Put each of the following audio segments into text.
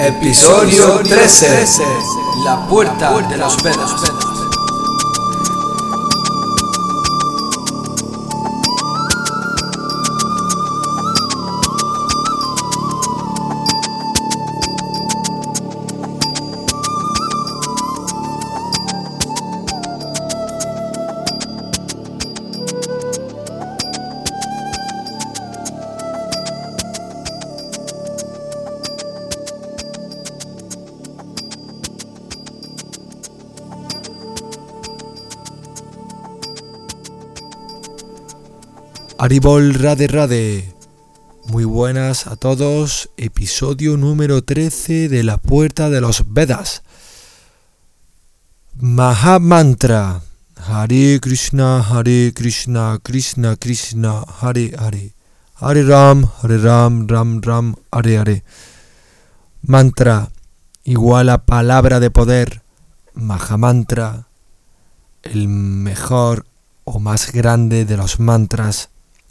Episodio 13. La puerta de los Vedas. Haribol Radhe Radhe, muy buenas a todos, episodio número 13 de la puerta de los Vedas. Mahamantra, Hare Krishna, Krishna Krishna, Hare Hare, Hare Ram, Ram Ram, Hare Hare. Mantra igual a palabra de poder, Mahamantra, el mejor o más grande de los mantras.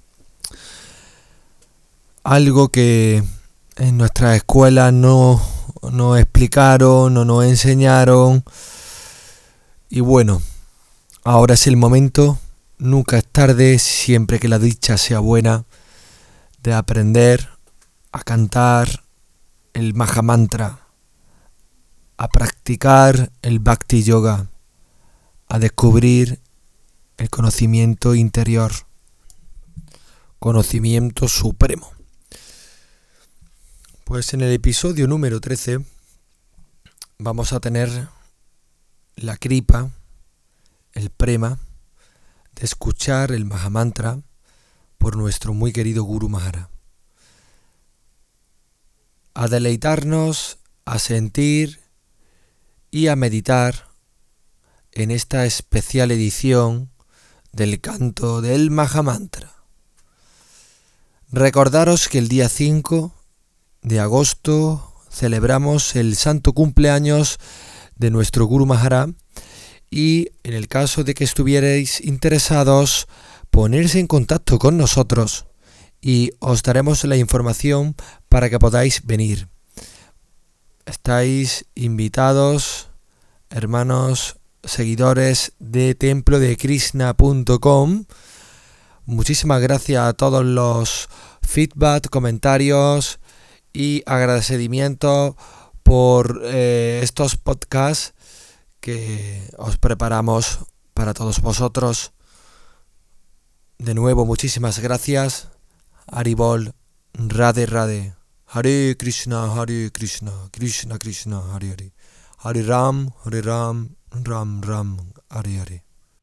Algo que en nuestras escuelas no explicaron, no nos enseñaron. Y bueno, ahora es el momento, nunca es tarde, siempre que la dicha sea buena, de aprender a cantar el Mahamantra, a practicar el Bhakti Yoga, a descubrir el conocimiento interior, conocimiento supremo. Pues en el episodio número 13 vamos a tener la kripa, el prema, de escuchar el Mahamantra por nuestro muy querido Guru Maharaj. A deleitarnos, a sentir y a meditar en esta especial edición del canto del Mahamantra. Recordaros que el día 5 de agosto celebramos el santo cumpleaños de nuestro Guru Maharaj y en el caso de que estuvierais interesados, ponerse en contacto con nosotros y os daremos la información para que podáis venir. Estáis invitados, hermanos seguidores de templodekrishna.com. Muchísimas gracias a todos los feedback, comentarios y agradecimiento por estos podcasts que os preparamos para todos vosotros. De nuevo, muchísimas gracias. Haribol Radhe Radhe. Hare Krishna, Krishna Krishna, Hare Hare. Hare Ram, Ram Ram, Hare Hare.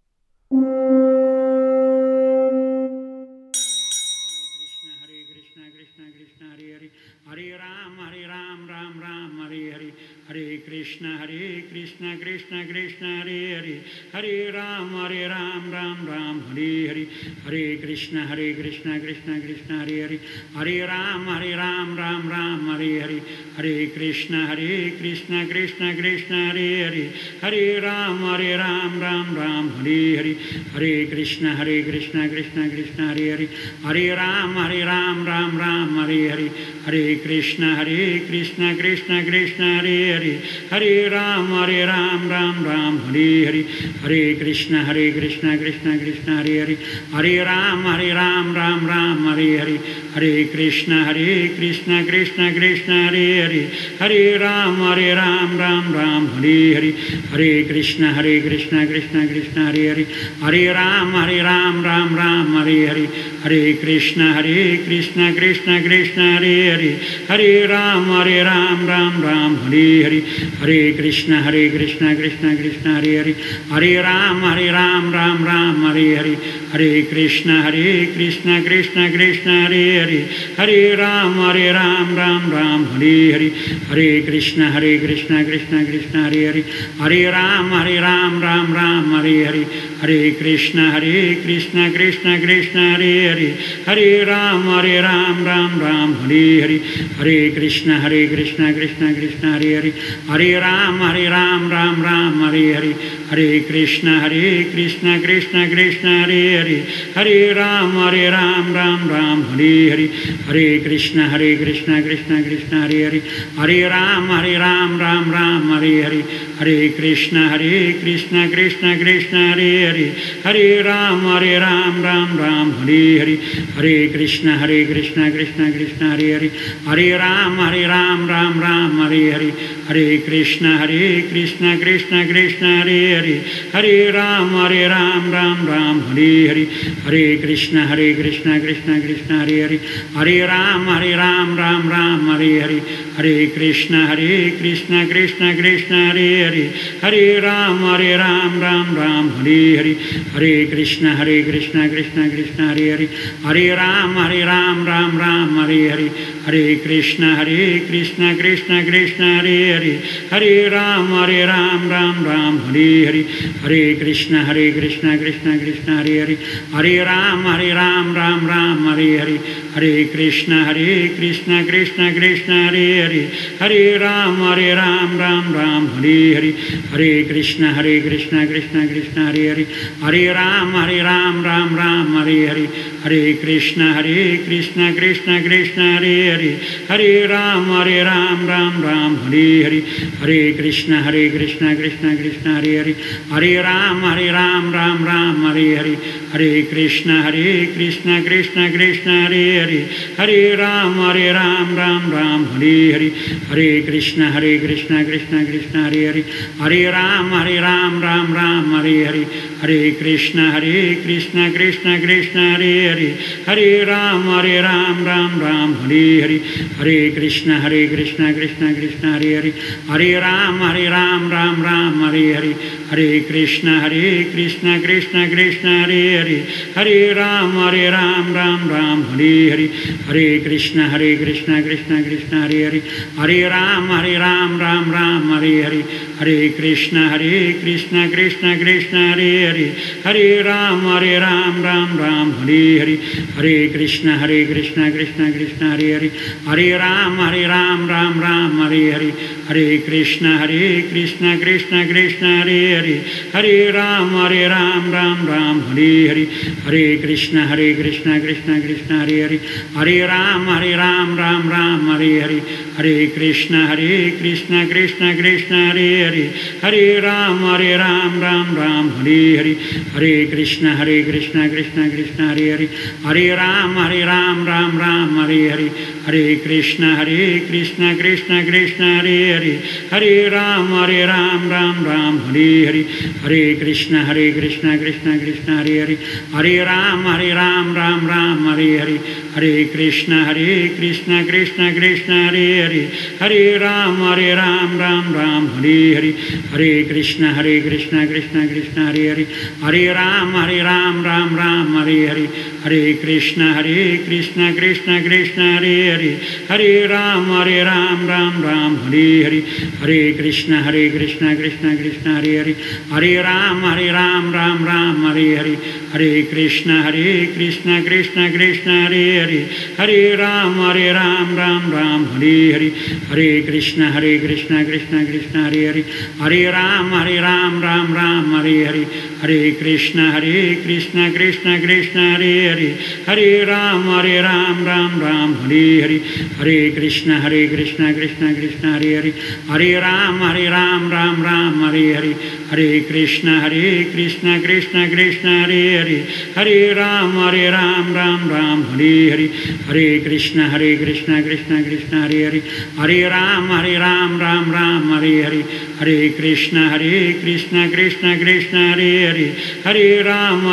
Hare Ram, Ram Ram, Hare Hare. Hare Krishna, Krishna Krishna, Hare Hare. Hare Ram, Ram Ram, Hare Hare. Hare Krishna, Krishna Krishna, Hare Hare. Hare Ram, Ram Ram, Hare Hare. Hare Krishna, Krishna Krishna, Hare Hare. Hare Ram, Ram Ram, Hare Hare. Hare Krishna, Krishna Krishna, Hare Hare. Hare Ram, Ram Ram, Hare Hare. Hare Krishna, Krishna Krishna, Hare Hare. Hare Ram, Ram Ram, Hare Hare. Hare Krishna, Krishna Krishna, Hare Hare. Hare Ram, Ram Ram, Hare Hare. Hare Krishna, Krishna Krishna, Hare Hare. Hare Ram, Ram Ram, Hare Hare. Hare Krishna, Krishna Krishna, Hare Hare. Hare Ram, Ram Ram, Hare Hare. Hare Krishna, Krishna Krishna, Hare Hare. Hare Ram, Ram Ram, Hare Hare. Hare Krishna, Krishna Krishna, Hare Hare. Hare Ram, Ram Ram, Hare Hare. Hare Krishna, Krishna Krishna, Hare Hare. Hare Ram, Ram Ram, Hare Hare. Hare Krishna, Krishna Krishna, Hare Hare. Hare Ram, Ram Ram, Hare Hare. Hare Krishna, Krishna Krishna, Hare Hare. Hare Ram, Ram Ram, Hare Hare. Hare Krishna, Krishna Krishna, Hare Hare. Hare Ram Ram Ram Hare Hare Hare Krishna Krishna Krishna Hare Hare Hare Ram Ram Ram Hare Hare Hare Krishna Krishna Krishna Hare Hare Hare Ram Ram Ram Hare Hare Hare Krishna Krishna Krishna Hare Hare Hare Ram Ram Hare Hare Hare Krishna Krishna Krishna Hare Hare Hare Ram Ram Hare Hare Hare Krishna Krishna Krishna Hare Hare Hare Ram Ram Hare Hare Hare Krishna Krishna Krishna Hare Hare Hare Ram Ram Hare Hare Hare Krishna Krishna Krishna Hare Hare Hare Ram Ram Hare Hare Hare Krishna Krishna Krishna Hare Hare Hare Ram Ram Hare Hare Hare Krishna Krishna Krishna Hare Hare Hare Ram Ram Hare Hare Hare Krishna Krishna Krishna Hare Hare Hare Ram Ram Hare Hare Hare Krishna Krishna Krishna Hare Hare Hare Ram Ram Hare Hare Hare Krishna Krishna Krishna Hare Hare Hare Ram Ram Hare Hare Hare Krishna Krishna Krishna Hare Hare Hare Ram Ram Hare Hare Hare Krishna Krishna Krishna Hare Hare Hare Ram Ram Hare Hare Hare Krishna Krishna Krishna Hare Hare Hare Ram Ram Hare Hare Hare Krishna Krishna Krishna Hare Hare Hare Ram Ram Hare Hare Hare Krishna Krishna Krishna Hare Hare Hare Ram Ram Hare Hare Hare Krishna Krishna Krishna Hare Hare Hare Ram Ram Hare Hare Hare Krishna Krishna Krishna Hare Hare Hare Ram Ram Hare Hare Hare Krishna Krishna Krishna Hare Hare Hare Ram Ram Hare Hare Hare Krishna Krishna Krishna Hare Hare Hare Ram Ram Hare Hare Hare Krishna Krishna Krishna Hare Hare Hare Ram Ram Hare Hare Hare Krishna Krishna Krishna Hare Hare Hare Ram Ram Hare Hare Hare Krishna Krishna Krishna Hare Hare Hare Ram Ram Hare Hare Hare Krishna Krishna Krishna Hare Hare Hare Ram Ram Hare Hare Hare Krishna Krishna Krishna Hare Hare Hare Ram Ram Hare Hare Hare Krishna Krishna Krishna Hare Hare Hare Ram Ram Hare Hare Hare Krishna Krishna Krishna Hare Hare Hare Ram Ram Hare Hare Hare Krishna Krishna Krishna Hare Hare Hare Ram Ram Hare Hare Hare Krishna Krishna Krishna Hare Hare Hare Ram Ram Hare Hare Hare Krishna Krishna Krishna Hare Hare Hare Ram Ram Hare Hare Hare Krishna Krishna Krishna Hare Hare Hare Ram Ram Hare Hare Hare Krishna Krishna Krishna Hare Hare Hare Ram Ram Hare Hare Hare Krishna Krishna Krishna Hare Hare Hare Ram Ram Hare Hare Hare Krishna Krishna Krishna Hare Hare Hare Ram Ram Hare Hare Hare Krishna Krishna Krishna Hare Hare Hare Ram Ram Hare Hare Hare Krishna Krishna Krishna Hare Hare Hare Ram Ram Hare Hare Hare Krishna Krishna Krishna Hare Hare Hare Ram Ram Hare Hare Hare Krishna Krishna Krishna Hare Hare Hare Ram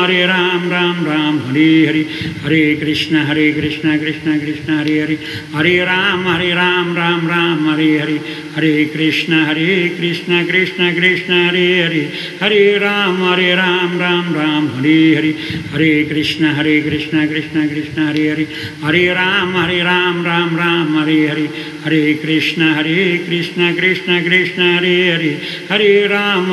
Ram Hare Hare Hare Krishna Krishna Krishna Hare Hare Hare Ram Ram Hare Hare Hare Krishna Krishna Krishna Hare Hare Hare Ram Ram Hare Hare Hare Krishna Krishna Krishna Hare Hare Hare Ram Ram Hare Hare Hare Krishna Krishna Krishna Hare Hare Hare Ram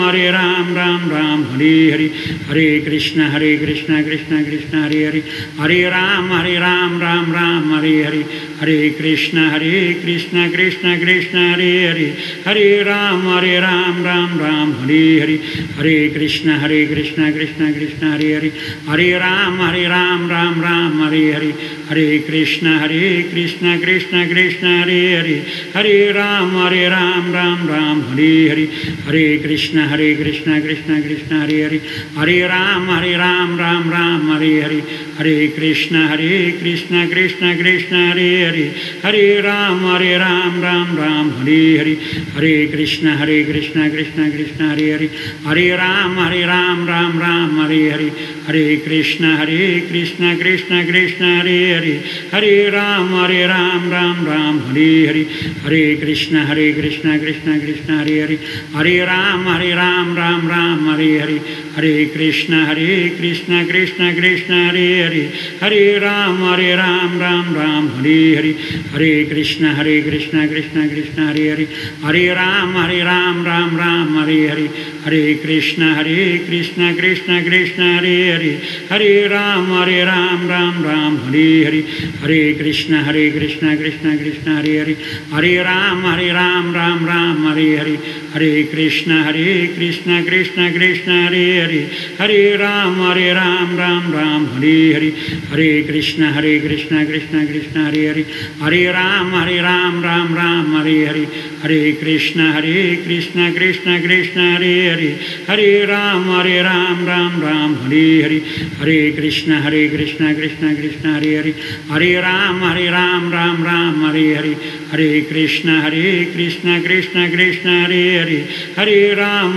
Ram Hare Hare Hare Krishna Krishna Krishna Hare Hare Hare Ram Ram Hare Hare Hare Krishna Krishna Krishna Hare Hare Hare Ram Ram Ram Hare Hare Hare Krishna Krishna Krishna Hare Hare Hare Ram Ram Ram Hare Hare Hare Krishna Krishna Krishna Hare Hare Hare Ram Ram Ram Hare Hare Hare Krishna Krishna Krishna Hare Hare Hare Ram Ram Ram Hare Hare Hare Krishna Krishna Krishna Hare Hare Hare Ram Ram Ram Hare Hare Hare Krishna Krishna Krishna Hare Hare Hare Ram Ram Ram Hare Hare Hare Krishna Krishna Krishna Hare Hare Hare Ram Ram Ram Hare Hare Hare Krishna Krishna Krishna Hare Hare Hare Ram Ram Hare Hare Hare Krishna Krishna Krishna Hare Hare Hare Ram Ram Hare Hare Hare Krishna Krishna Krishna Hare Hare Hare Ram Ram Hare Hare Hare Krishna Krishna Krishna Hare Hare Hare Ram Ram Hare Hare Hare Krishna Krishna Krishna Hare Hare Hare Ram Ram Hare Hare Hare Krishna Krishna Krishna Hare Hare Hare Ram Ram Hare Hare Hare Krishna Krishna Krishna Hare Hare Hare Ram Ram Hare Hare Hare Krishna Krishna Krishna Hare Hare Hare Ram Ram Hare Hare Hare Krishna Krishna Krishna Hare Hare Hare Ram Ram Hare Hare Hare Krishna Krishna Krishna Hare Hare Hare Ram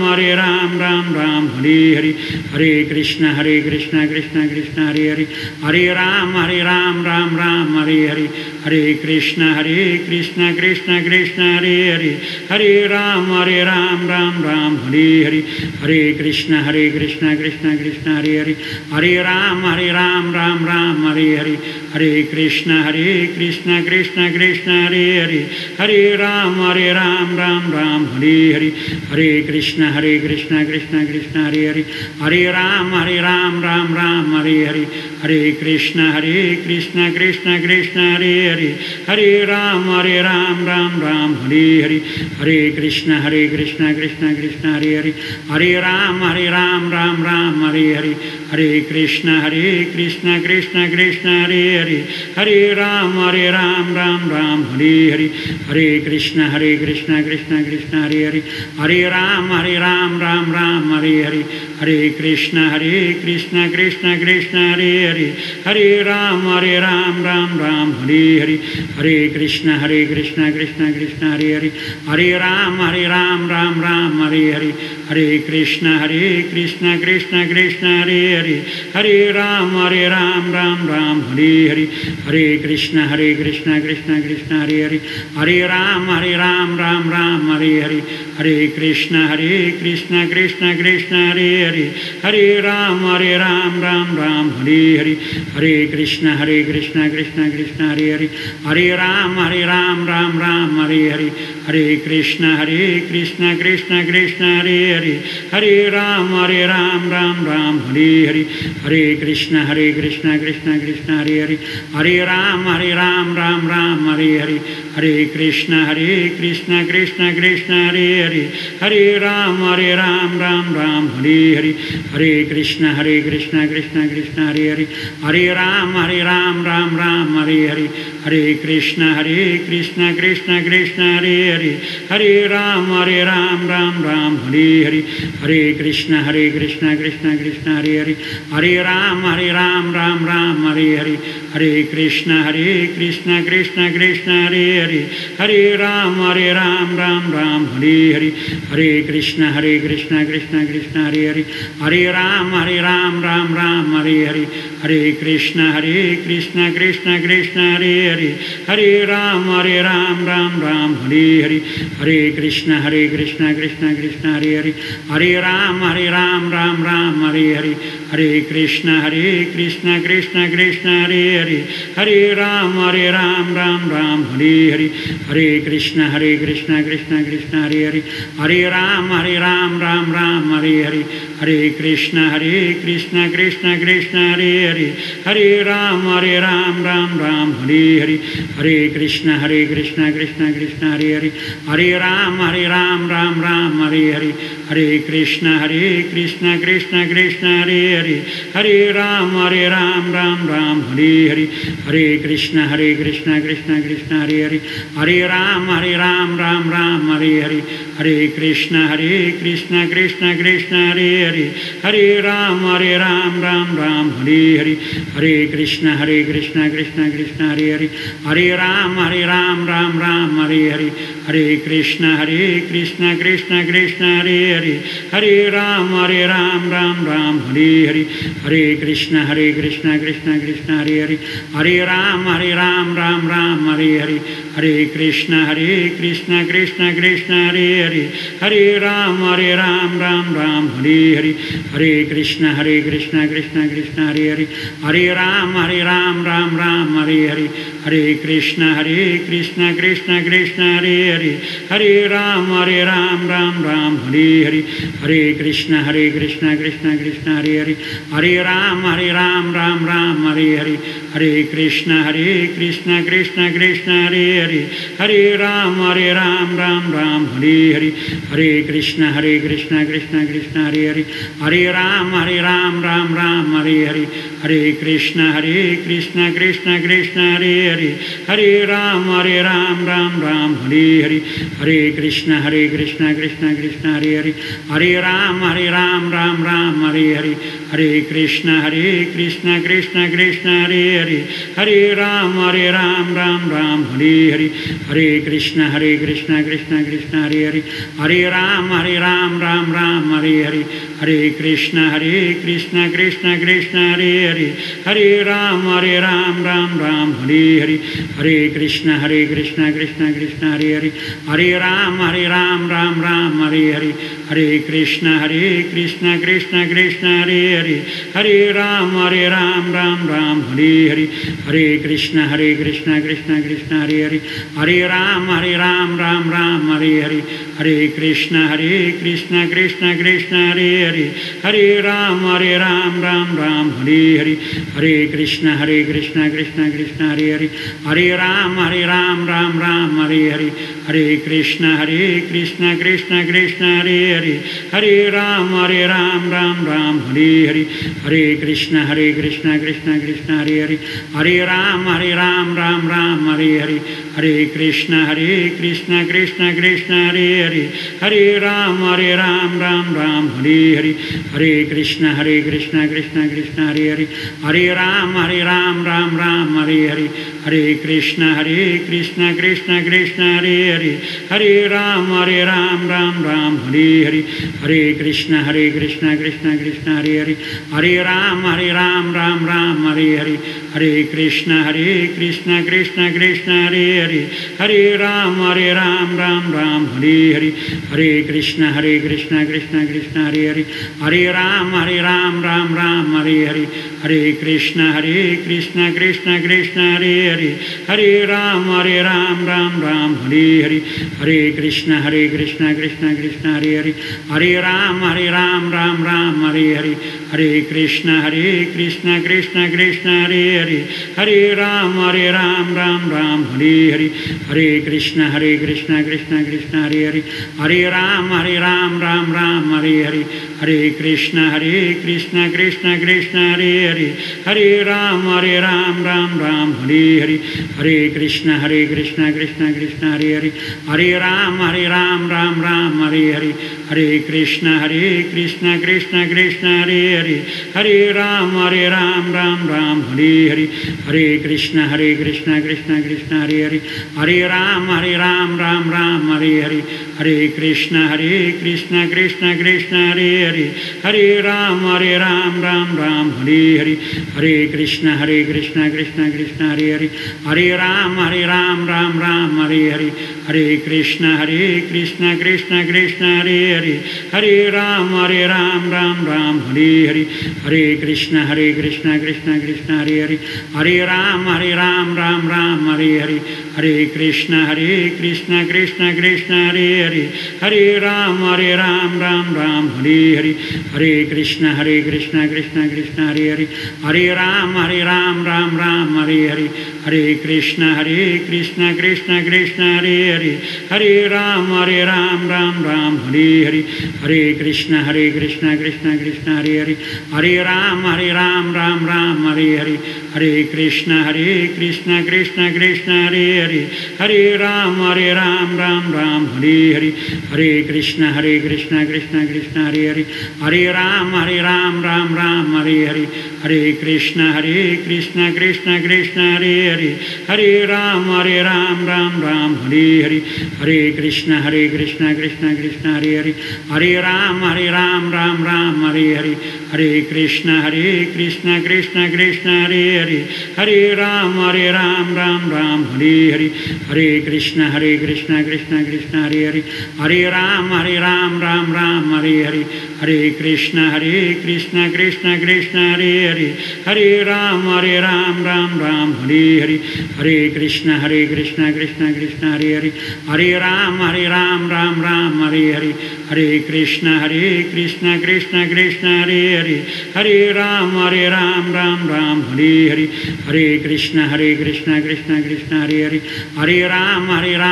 Ram Hare Hare Hare Krishna Krishna Krishna Hare Hare Hare Ram Ram Hare Hare Hare Krishna Krishna Krishna Hare Hare Hare Ram Ram Hare Hare Hare Krishna Krishna Krishna Hare Hare Hare Ram Ram Hare Hare Hare Krishna Krishna Krishna Hare Hare Hare Ram Ram Hare Hare Hare Krishna Krishna Krishna Hare Hare Hare Ram Ram Hare Hare Hare Krishna Krishna Krishna Hare Hare Hare Ram Ram Hare Hare Hare Krishna Krishna Krishna Hare Hare Hare Ram Ram Hare Hare Hare Krishna Krishna Krishna Hare Hare Hare Ram Ram Hare Hare Hare Krishna Krishna Krishna Hare Hare Hare Ram Ram Hare Hare Hare Krishna Krishna Krishna Hare Hare Hare Ram Ram Hare Hare Hare Krishna Krishna Krishna Hare Hare Hare Ram Ram Hare Hare Hare Krishna Krishna Krishna Hare Hare Hare Ram Ram Hare Hare Hare Krishna Krishna Krishna Hare Hare Hare Ram Ram Hare Hare Hare Krishna Krishna Krishna Hare Hare Hare Ram Ram Hare Hare Hare Krishna Krishna Krishna Hare Hare Hare Ram Ram Hare Hare Hare Krishna Krishna Krishna Hare Hare Hare Ram Ram Hare Hare Hare Krishna Krishna Krishna Hare Hare Hare Ram Ram Hare Hare Hare Krishna Krishna Krishna Hare Hare Hare Ram Ram Hare Hare Hare Krishna Krishna Krishna Hare Hare Hare Ram Ram Hare Hare Hare Krishna Krishna Krishna Hare Hare Hare Ram Ram Hare Hare Hare Krishna Krishna Krishna Hare Hare Hare Ram Ram Hare Hare Hare Krishna Krishna Krishna Hare Hare Hare Ram Ram Hare Hare Hare Krishna Krishna Krishna Hare Hare Hare Ram Ram Hare Hare Hare Krishna Krishna Krishna Hare Hare Hare Ram Ram Hare Hare Hare Krishna Krishna Krishna Hare Hare Hare Ram Ram Hare Hare Hare Krishna Krishna Krishna Hare Hare Hare Ram Ram Hare Hare Hare Krishna Krishna Krishna Hare Hare Hare Ram Ram Hare Hare Hare Krishna Krishna Krishna Hare Hare Hare Ram Ram Hare Hare Hare Krishna Krishna Krishna Hare Hare Hare Ram Ram Ram Hare Hare, Hare Krishna Krishna Krishna Hare Hare, Hare Ram Ram Ram Hare Hare, Hare Krishna Krishna Krishna Hare Hare, Hare Ram Ram Ram Hare Hare, Hare Krishna Krishna Krishna Hare Hare, Hare Ram Ram Ram Hare Hare, Hare Krishna Krishna Krishna Hare Hare, Hare Ram Ram Ram Hare Hare, Hare Krishna Krishna Krishna Hare Hare, Hare Ram Ram Hare Hare, Hare Krishna Krishna Krishna Hare Hare, Hare Ram Ram Hare Hare, Hare Krishna Krishna Krishna Hare Hare, Hare Ram Ram Hare Hare, Hare Krishna Krishna Krishna Hare Hare, Hare Ram Ram Hare Hare, Hare Krishna Krishna Krishna Hare Hare, Hare Ram Ram Hare Hare, Hare Krishna Krishna Krishna Hare Hare, Hare Ram Ram Hare Hare, Hare Krishna Krishna Krishna Hare Hare, Hare Ram Ram Hare Hare, Hare Krishna Krishna Krishna Hare Hare, Hare Ram Ram Hare Hare, Hare Krishna Krishna Krishna Hare Hare, Hare Ram Ram Hare Hare, Hare Krishna Krishna Krishna Hare Hare, Hare Ram Ram Hare Hare, Hare Krishna Krishna Krishna Hare Hare, Hare Ram Ram Hare Hare, Hare Krishna Krishna Krishna Hare Hare, Hare Ram Ram Hare Hare, Hare Krishna Krishna Krishna Hare Hare, Hare Ram Ram Hare Hare, Hare Krishna Krishna Krishna Hare Hare, Hare Ram Ram Hare Hare, Hare Krishna Krishna Krishna Hare Hare, Hare Ram Ram Hare Hare, Hare Krishna Krishna Krishna Hare Hare, Hare Ram Ram Hare Hare, Hare Krishna Krishna Krishna Hare Hare, Hare Ram Ram Hare Hare, Hare Krishna Krishna Krishna Hare Hare, Hare Ram Ram Hare Hare, Hare Krishna Krishna Krishna Hare Hare, Hare Ram Ram Hare Hare, Hare Krishna Krishna Krishna Hare Hare, Hare Ram Ram Hare Hare, Hare Krishna Krishna Krishna Hare Hare, Hare Ram Ram Hare Hare, Hare Krishna Krishna Krishna Hare Hare, Hare Ram Ram Hare Hare, Hare Krishna Krishna Krishna Hare Hare, Hare Ram Ram Hare Hare, Hare Krishna Krishna Krishna Hare Hare, Hare Ram Ram Hare Hare, Hare Krishna Krishna Krishna Hare Hare, Hare Ram Ram Hare Hare, Hare Krishna Krishna Krishna Hare Hare, Hare Ram Ram Hare Hare, Hare Krishna Krishna Krishna Hare Hare, Hare Ram Ram Hare Hare, Hare Krishna Krishna Krishna Hare Hare, Hare Ram Ram Hare Hare, Hare Krishna Krishna Krishna Hare Hare, Hare Ram Ram Hare Hare, Hare Krishna Krishna Krishna Hare Hare, Hare Ram Ram Hare Hare, Hare Krishna Krishna Krishna Hare Hare, Hare Ram Ram Hare Hare, Hare Krishna Krishna Krishna Hare Hare, Hare Ram Ram Hare Hare, Hare Krishna Krishna Krishna Hare Hare, Hare Ram Ram Hare Hare, Hare Krishna Krishna Krishna Hare Hare, Hare Ram Ram Hare Hare, Hare Krishna Krishna Krishna Hare Hare, Hare Ram Ram Hare Hare, Hare Krishna Krishna Krishna Hare Hare, Hare Ram Ram Hare Hare, Hare Krishna Krishna Krishna Hare Hare, Hare Ram Ram Hare Hare, Hare Krishna Krishna Krishna Hare Hare, Hare Ram Ram Hare Hare, Hare Krishna Krishna Krishna Hare Hare, Hare Ram Ram Hare Hare, Hare Krishna Krishna Krishna Hare Hare, Hare Ram Ram Hare Hare, Hare Krishna Krishna Krishna Hare Hare Hare Ram Ram Ram Hare Hare Hare Krishna Krishna Krishna Hare Hare Hare Ram Ram Hare Hare Hare Krishna Krishna Krishna Hare Hare Hare Ram Ram Hare Hare Hare Krishna Krishna Krishna Hare Hare Hare Ram Ram Hare Hare Hare Krishna Krishna Krishna Hare Hare Hare Ram Ram Hare Hare Hare Krishna Krishna Krishna Hare Hare Hare Ram Ram Hare Hare Hare Krishna Krishna Krishna Hare Hare Hare Ram Ram Hare Hare Hare Krishna Krishna Krishna Hare Hare Hare Ram Ram Hare Hare Hare Krishna Krishna Krishna Hare Hare Hare Ram Ram Hare Hare Hare Krishna Krishna Krishna Hare Hare Hare Ram Ram Hare Hare Hare Krishna Krishna Krishna Hare Hare Hare Ram Ram Hare Hare Hare Krishna Krishna Krishna Hare Hare Hare Ram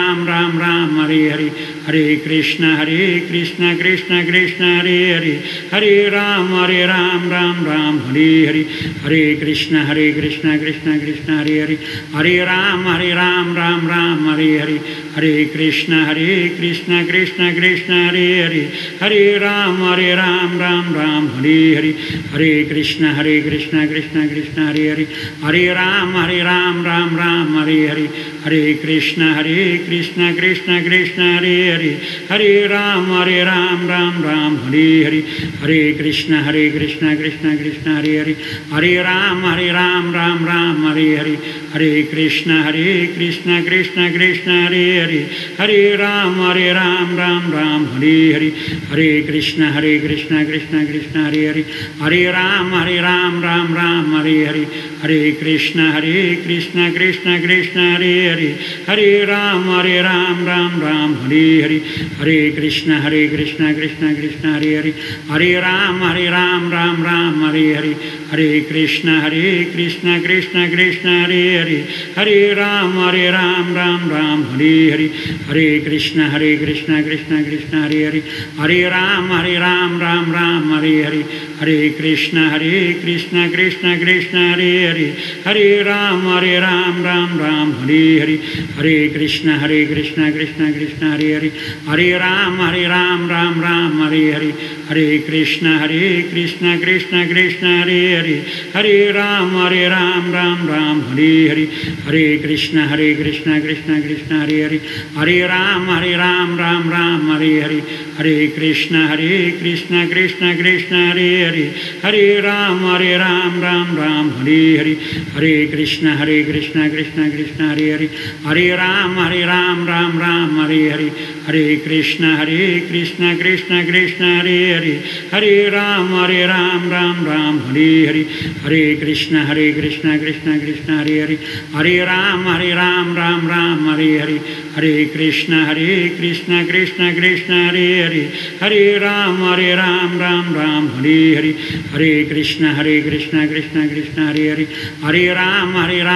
Ram Hare Hare Hare Krishna Krishna Krishna Hare Hare Hare Ram Ram Hare Hare Hare Krishna Krishna Krishna Hare Hare Hare Ram Ram Hare Hare Hare Krishna Krishna Krishna Hare Hare Hare Ram Ram Hare Hare Hare Krishna Krishna Krishna Hare Hare Hare Ram Ram Hare Hare Hare Krishna Krishna Krishna Hare Hare Hare Ram Ram Hare Hare Hare Krishna Krishna Krishna Hare Hare Hare Ram Ram Hare Hare Hare Krishna Krishna Krishna Hare Hare Hare Ram Ram Hare Hare Hare Krishna Krishna Krishna Hare Hare Hare Ram Ram Hare Hare Hare Krishna Krishna Krishna Hare Hare Hare Ram Ram Hare Hare Hare Krishna Krishna Krishna Hare Hare Hare Ram Ram Hare Hare Hare Krishna Krishna Krishna Hare Hare Hare Ram Ram Hare Hare Hare Krishna Krishna Krishna Hare Hare Hare Ram Ram Hare Hare Hare Krishna Krishna Krishna Hare Hare Hare Ram Ram Hare Hare Hare Krishna Krishna Krishna Hare Hare Hare Ram Ram Hare Hare Hare Krishna Krishna Krishna Hare Hare Hare Ram Ram Hare Hare Hare Krishna Krishna Krishna Hare Hare Hare Ram Ram Hare Hare Hare Krishna Krishna Krishna Hare Hare Hare Ram Ram Hare Hare Hare Krishna Krishna Krishna Hare Hare Hare Ram Ram Hare Hare Hare Krishna Krishna Krishna Hare Hare Hare Ram Ram Hare Hare Hare Krishna Krishna Krishna Hare Hare Hare Ram Ram Hare Hare Hare Krishna Krishna Krishna Hare Hare Hare Ram Ram Hare Hare Hare Krishna Krishna Krishna Hare Hare Hare Ram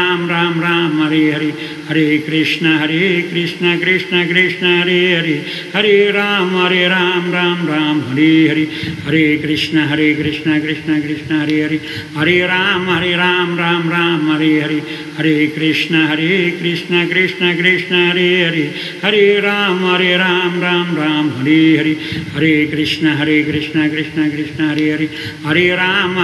Ram Hare Hare Hare Krishna Krishna Krishna Hare Hare Hare Ram Ram Hare Hare Hare Krishna Krishna Krishna Hare Hare Hare Ram Ram Hare Hare Hare Krishna Krishna Krishna Hare Hare Hare Ram Ram Hare Hare Hare Krishna Krishna Krishna Hare Hare Hare Ram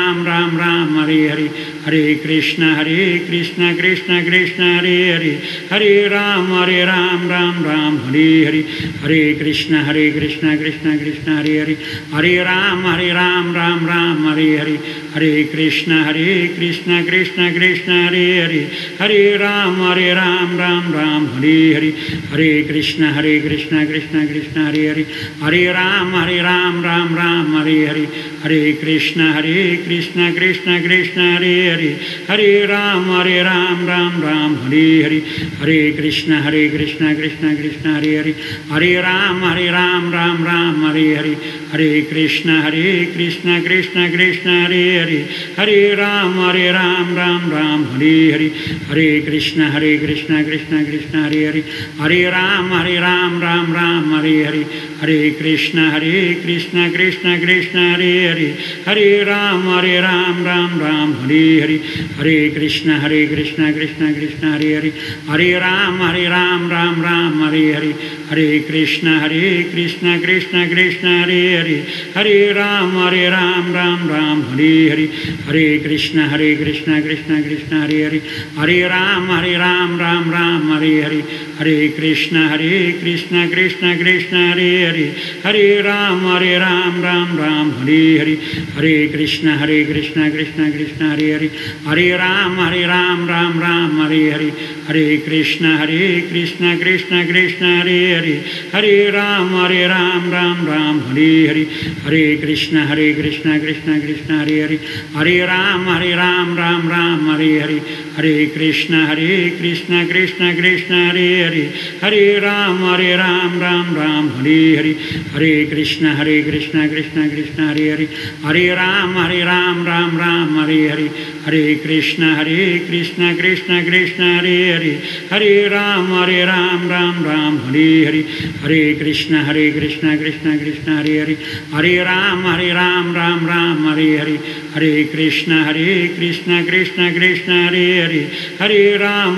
Ram Hare Hare Hare Krishna Krishna Krishna Hare Hare Hare Ram Ram Hare Hare Hare Krishna Krishna Krishna Hare Hare Hare Ram Ram Hare Hare Hare Krishna Krishna Krishna Hare Hare Hare Ram Ram Hare Hare Hare Krishna Krishna Krishna Hare Hare Hare Ram Ram Hare Hare Hare Krishna Krishna Krishna Hare Hare Hare Ram Ram Hare Hare Hare Krishna Krishna Krishna Hare Hare Hare Ram Ram Hare Hare Hare Krishna Krishna Krishna Hare Hare Hare Ram Ram Ram Hare Hare Hare Krishna Krishna Krishna Hare Hare Hare Ram Ram Hare Hare Hare Krishna Krishna Krishna Hare Hare Hare Ram Ram Hare Hare Hare Krishna Krishna Krishna Hare Hare Hare Ram Ram Hare Hare Hare Krishna Krishna Krishna Hare Hare Hare Ram Ram Hare Hare Hare Krishna Krishna Krishna Hare Hare Hare Ram Ram Hare Hare Hare Krishna Krishna Krishna Hare Hare Hare Ram Ram Hare Hare Hare Krishna Krishna Krishna Hare Hare Hare Ram Ram Hare Hare Hare Krishna Krishna Krishna Hare Hare Hare Ram Ram Hare Hare Hare Krishna Krishna Krishna Hare Hare Hare Ram Ram Hare Hare Hare Krishna Krishna Krishna Hare Hare Hare Ram Ram Hare Hare Hare Krishna Krishna Krishna Hare Hare Hare Ram Ram Hare Hare Hare Krishna Krishna Krishna Hare Hare Hare Ram Ram Hare Hare Hare Krishna Krishna Krishna Hare Hare Hare Ram Ram Hare Hare Hare Krishna Krishna Krishna Hare Hare Hare Ram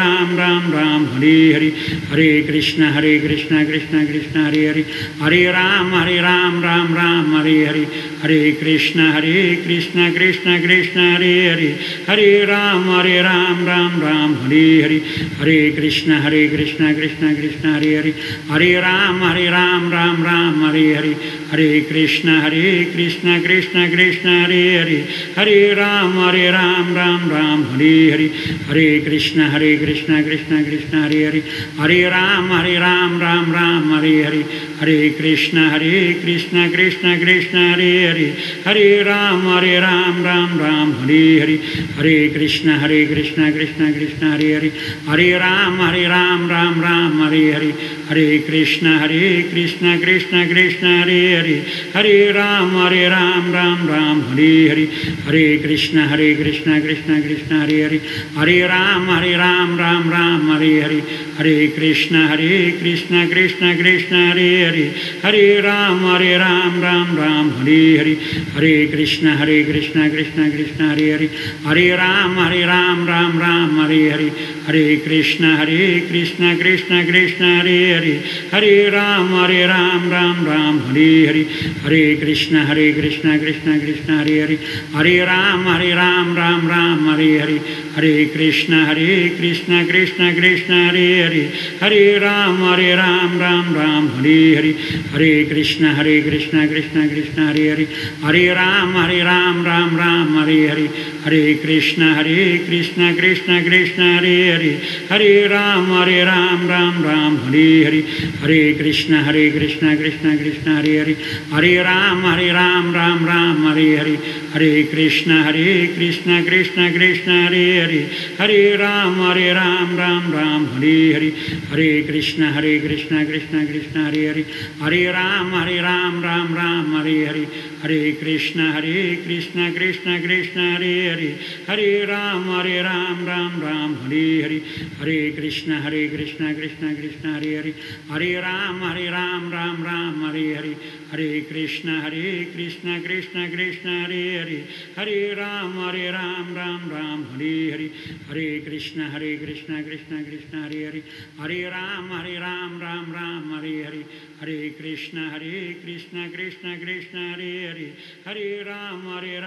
Ram Hare Hare Hare Krishna Krishna Krishna Hare Hare Hare Ram Ram Hare Hare Hare Krishna Krishna Krishna Hare Hare Hare Ram Ram Hare Hare Hare Krishna Krishna Krishna Hare Hare Hare Ram Ram Hare Hare Hare Krishna Krishna Krishna Hare Hare Hare Ram Ram Hare Hare Hare Krishna Krishna Krishna Hare Hare Hare Ram Ram Hare Hare Hare Krishna Krishna Krishna Hare Hare Hare Ram Ram Hare Hare Hare Krishna Krishna Krishna Hare Hare Hare Ram Ram Hare Hare Hare Krishna Krishna Krishna Hare Hare Hare Ram Ram Hare Hare Hare Krishna Krishna Krishna Hare Hare Hare Ram Ram Hare Hare Hare Krishna Krishna Krishna Hare Hare Hare Ram Ram Hare Hare Hare Krishna Krishna Krishna Hare Hare Hare Ram Ram Hare Hare Hare Krishna Krishna Krishna Hare Hare Hare Ram Ram Hare Hare Hare Krishna Krishna Krishna Hare Hare Hare Ram Ram Hare Hare Hare Krishna Krishna Krishna Hare Hare Hare Ram Ram Hare Hare Hare Krishna Krishna Krishna Hare Hare Hare Ram Ram Hare Hare Hare Krishna Krishna Krishna Hare Hare Hare Ram Ram Hare Hare Hare Krishna Krishna Krishna Hare Hare Hare Ram Ram Hare Hare Hare Krishna Krishna Krishna Hare Hare Hare Ram Ram Hare Hare Hare Krishna Krishna Krishna Hare Hare Hare Ram Ram Hare Hare Hare Krishna Krishna Krishna Hare Hare Hare Ram Ram Hare Hare Hare Krishna Krishna Krishna Hare Hare Hare Ram Ram Hare Hare Hare Krishna Krishna Krishna Hare Hare Hare Ram Ram Hare Hare Hare Krishna Krishna Krishna Hare Hare Hare Ram Ram Hare Hare Hare Krishna Krishna Krishna Hare Hare Hare Ram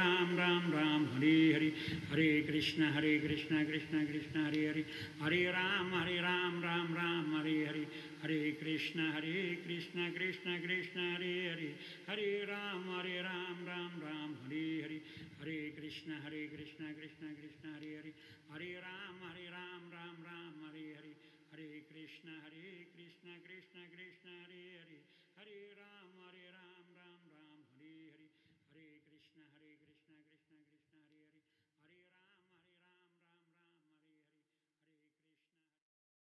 Ram Hare Hare Hare Krishna Krishna Krishna Hare Hare Hare Ram Ram Hare Hare Hare Krishna Krishna Krishna Hare Hare Hare Ram Ram Hare Hare Hare Krishna Krishna Krishna Hare Hare Hare Ram Ram Hare Hare Hare Krishna Krishna